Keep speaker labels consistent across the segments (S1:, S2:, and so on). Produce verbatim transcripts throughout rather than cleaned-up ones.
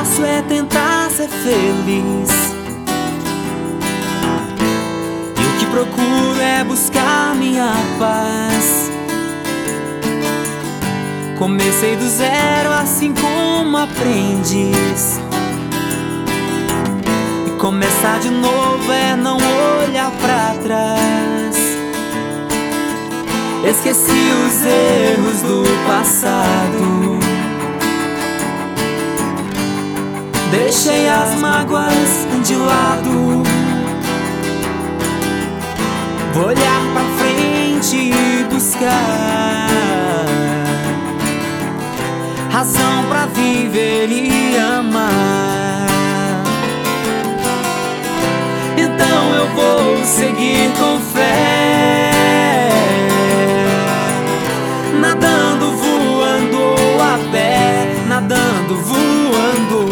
S1: faço é tentar ser feliz, e o que procuro é buscar minha paz. Comecei do zero, assim como aprendiz, e começar de novo é não olhar pra trás. Esqueci os erros do passado, deixei as mágoas de lado. Vou olhar pra frente e buscar razão pra viver e amar. Então eu vou seguir com fé, nadando, voando ou a pé, nadando, voando,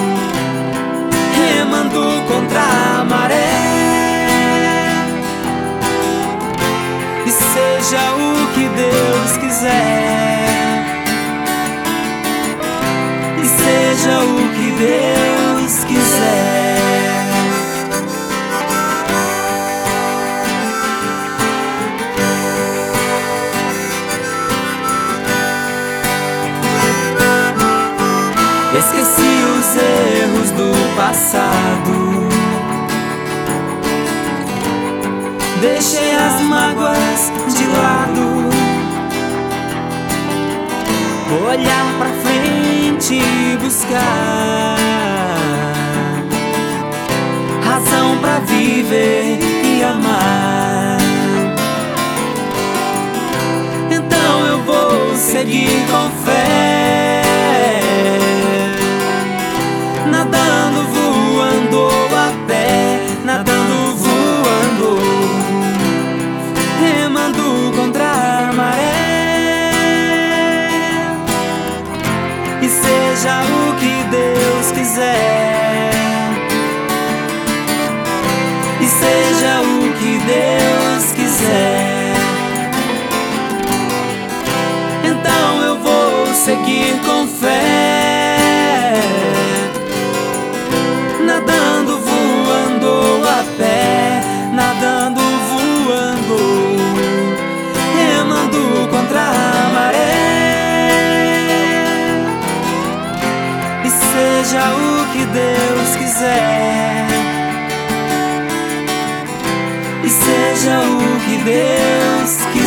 S1: remando contra a maré. E seja o que Deus quiser, e seja o que Deus quiser. Esqueci os erros do passado, deixei as mágoas de lado. Vou olhar pra frente e buscar razão pra viver e amar. Então eu vou seguir com fé, nadando, voando ou a pé, nadando, voando, remando contra a maré. E seja o que Deus quiser, e seja o que Deus quiser. Então eu vou seguir com fé, nadando, voando ou a pé, nadando, voando, remando contra a maré. E seja o que Deus quiser, e seja o que Deus quiser.